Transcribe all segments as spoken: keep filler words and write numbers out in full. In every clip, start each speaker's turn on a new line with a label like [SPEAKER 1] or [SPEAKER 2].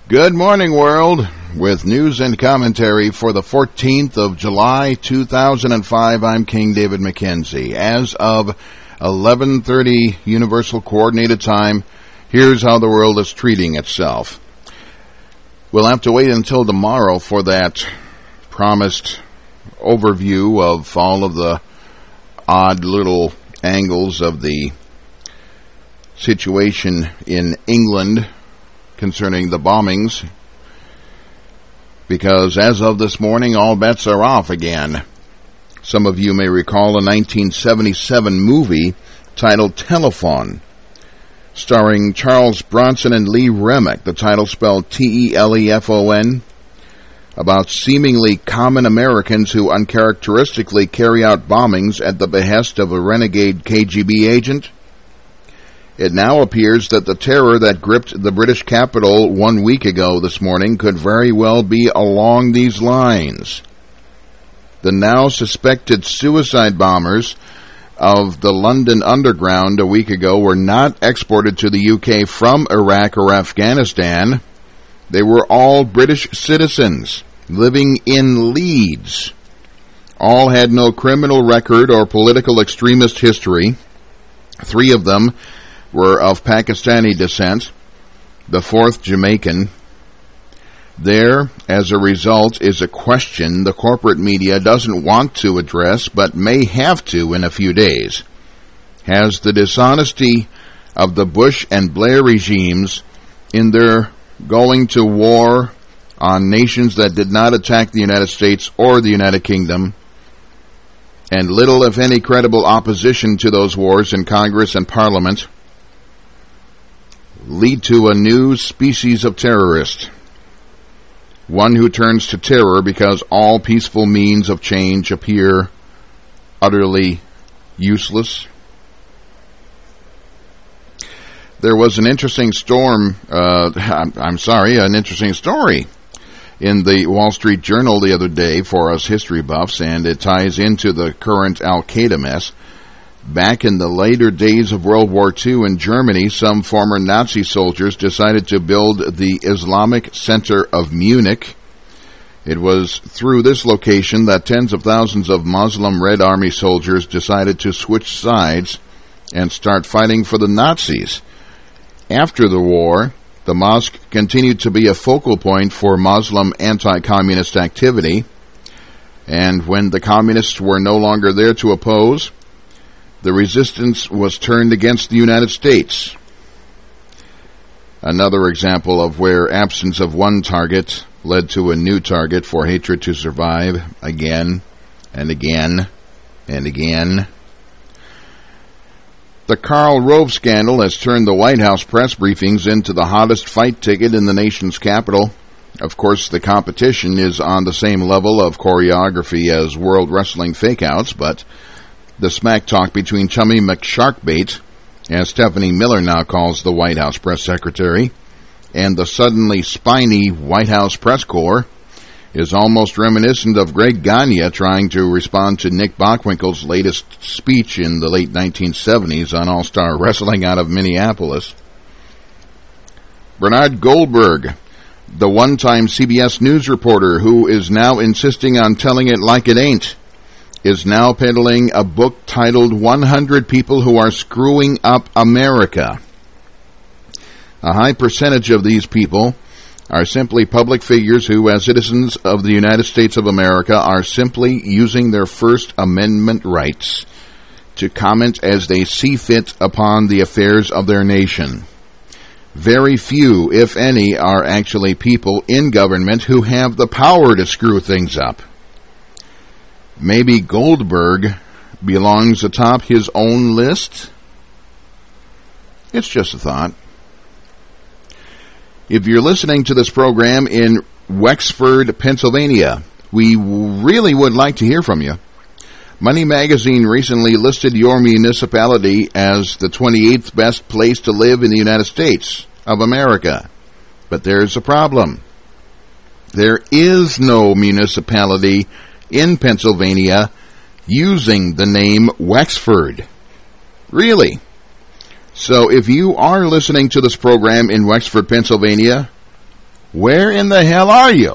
[SPEAKER 1] Good morning, world. With news and commentary for the fourteenth of July, two thousand five, I'm King David McKenzie. As of eleven thirty Universal Coordinated Time, here's how the world is treating itself. We'll have to wait until tomorrow for that promised overview of all of the odd little angles of the situation in England concerning the bombings, because as of this morning, all bets are off again. Some of you may recall a nineteen seventy-seven movie titled Telephone, starring Charles Bronson and Lee Remick, the title spelled T E L E F O N, about seemingly common Americans who uncharacteristically carry out bombings at the behest of a renegade K G B agent. It now appears that the terror that gripped the British capital one week ago this morning could very well be along these lines. The now suspected suicide bombers of the London Underground a week ago were not exported to the U K from Iraq or Afghanistan. They were all British citizens living in Leeds. All had no criminal record or political extremist history. Three of them were of Pakistani descent, the fourth Jamaican. There, as a result, is a question the corporate media doesn't want to address, but may have to in a few days. Has the dishonesty of the Bush and Blair regimes in their going to war on nations that did not attack the United States or the United Kingdom, and little, if any, credible opposition to those wars in Congress and Parliament, lead to a new species of terrorist, one who turns to terror because all peaceful means of change appear utterly useless? There was an interesting storm, uh, I'm, I'm sorry, an interesting story in the Wall Street Journal the other day for us history buffs, and it ties into the current Al-Qaeda mess. Back in the later days of World War Two in Germany, some former Nazi soldiers decided to build the Islamic Center of Munich. It was through this location that tens of thousands of Muslim Red Army soldiers decided to switch sides and start fighting for the Nazis. After the war, the mosque continued to be a focal point for Muslim anti-communist activity, and when the communists were no longer there to oppose, the resistance was turned against the United States. Another example of where absence of one target led to a new target for hatred to survive again and again and again. The Karl Rove scandal has turned the White House press briefings into the hottest fight ticket in the nation's capital. Of course, the competition is on the same level of choreography as World Wrestling fakeouts, but the smack talk between Chummy McSharkbait, as Stephanie Miller now calls the White House press secretary, and the suddenly spiny White House press corps is almost reminiscent of Greg Gagne trying to respond to Nick Bockwinkel's latest speech in the late nineteen seventies on All-Star Wrestling out of Minneapolis. Bernard Goldberg, the one-time C B S News reporter who is now insisting on telling it like it ain't, is now peddling a book titled one hundred People Who Are Screwing Up America. A high percentage of these people are simply public figures who, as citizens of the United States of America, are simply using their First Amendment rights to comment as they see fit upon the affairs of their nation. Very few, if any, are actually people in government who have the power to screw things up. Maybe Goldberg belongs atop his own list? It's just a thought. If you're listening to this program in Wexford, Pennsylvania, we really would like to hear from you. Money Magazine recently listed your municipality as the twenty-eighth best place to live in the United States of America. But there's a problem. There is no municipality in Pennsylvania using the name Wexford. Really? So if you are listening to this program in Wexford, Pennsylvania, Where in the hell are you?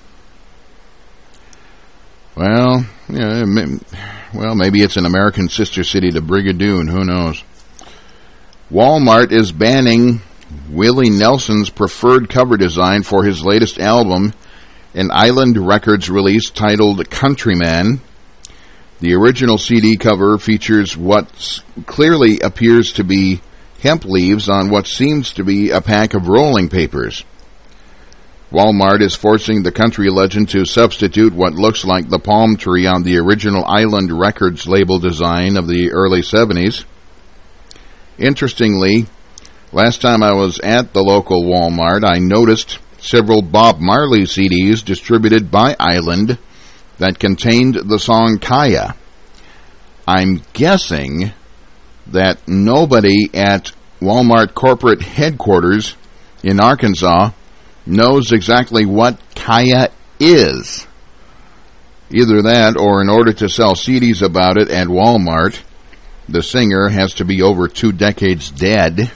[SPEAKER 1] Well, yeah, well, maybe it's an American sister city to Brigadoon. Who knows? Walmart is banning Willie Nelson's preferred cover design for his latest album, an Island Records release titled Countryman. The original C D cover features what clearly appears to be hemp leaves on what seems to be a pack of rolling papers. Walmart is forcing the country legend to substitute what looks like the palm tree on the original Island Records label design of the early seventies. Interestingly, last time I was at the local Walmart, I noticed several Bob Marley C Ds distributed by Island that contained the song Kaya. I'm guessing that nobody at Walmart corporate headquarters in Arkansas knows exactly what Kaya is. Either that, or in order to sell C Ds about it at Walmart, the singer has to be over two decades dead.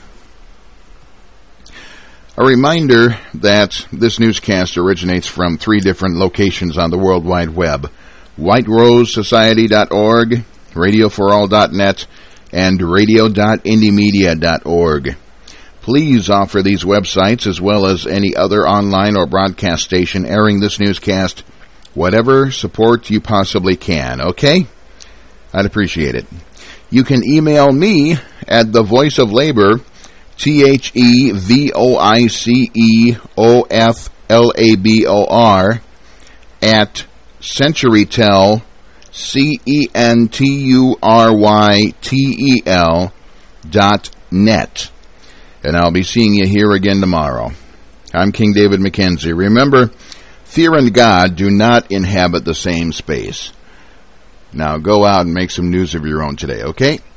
[SPEAKER 1] A reminder that this newscast originates from three different locations on the World Wide Web: white rose society dot org, radio for all dot net, and radio dot indie media dot org. Please offer these websites, as well as any other online or broadcast station airing this newscast, whatever support you possibly can, okay? I'd appreciate it. You can email me at the Voice of Labor, T H E V O I C E O F L A B O R, at CenturyTel, C E N T U R Y T E L dot net. And I'll be seeing you here again tomorrow. I'm King David McKenzie. Remember, fear and God do not inhabit the same space. Now go out and make some news of your own today, okay?